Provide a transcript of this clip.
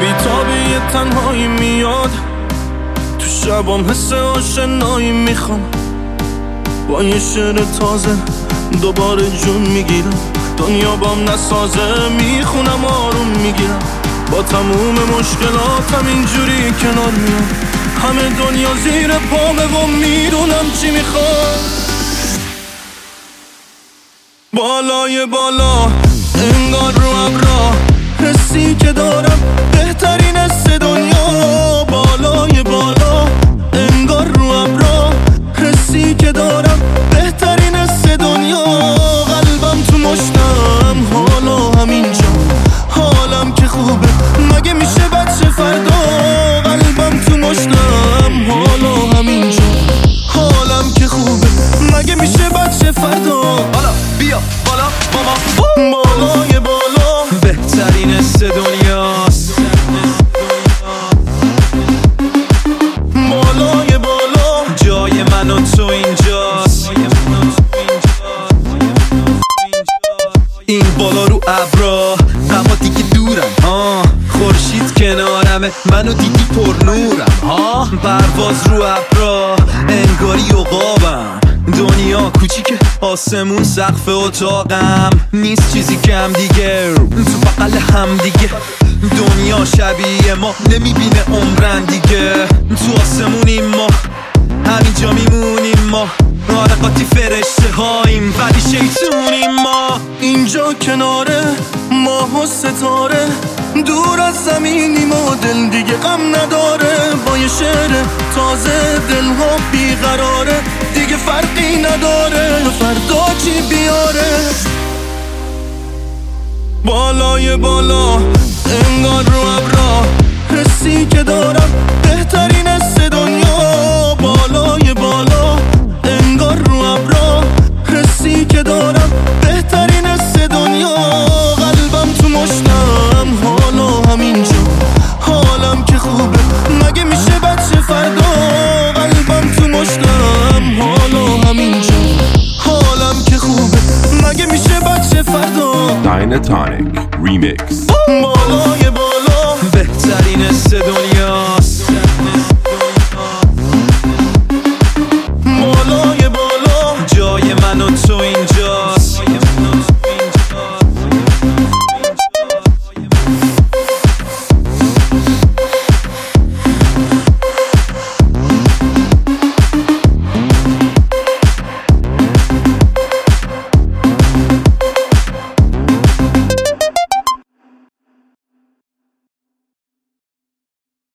بی‌تابی تنهایی میاد تو شبام، حس آشنایی میخوام، با یه شعر تازه دوباره جون میگیرم. دنیا بام نسازه میخونم آروم میگیرم، با تموم مشکلاتم اینجوری کنار میام. همه دنیا زیر پامه و میدونم چی میخوام. بالای بالا انگار رو ابرا، حسی که دارم بهترین حس دنیا. بالای بالا انگار رو ابرا، حسی که دارم بهترین حس دنیا. قلبم تو مشتم حالا همینجا، حالم که خوبه مگه میشه بچه فردا. قلبم تو مشتم حالا همینجا، حالم که خوبه مگه میشه بچه فردا. حالا بیا بالا ماما، بالای بالا بهترین حس دنیاست. بالای بالا جای من و تو اینجاست. این بالا رو ابرا، اما دیگه دورم. خورشید کنارمه، منو دیدی پر نورم. پرواز رو ابرا، انگاری عقابم. دنیا کوچیکه، آسمون سقف اتاقم. نیست چیزی کم دیگه، تو بغل هم دیگه. دنیا شبیه ما نمیبینه عمرن دیگه. تو آسمونیم ما، همینجا میمونیم ما. آره قاطی فرشته هاییم ولی شیطونیم ما. اینجا کناره ماه و ستاره، دور از زمینیم و دل دیگه غم نداره. با یه شعر تازه دلها بیقراره، دیگه فرقی نداره فردا چی بیاره. بالای بالا انگار رو ابرا، حسی که دارم بهترین حس دنیا. بالای بالا انگار رو ابرا، حسی که دارم بهترین حس دنیا. قلبم تو مشتم حالا همینجا، حالم که خوبه مگه میشه بچه فردا. قلبم تو مشتم حالا همینجا، حالم که خوبه مگه میشه بچه فردا. Dynatonic Remix. بالای بالا بهترین حس دنیا.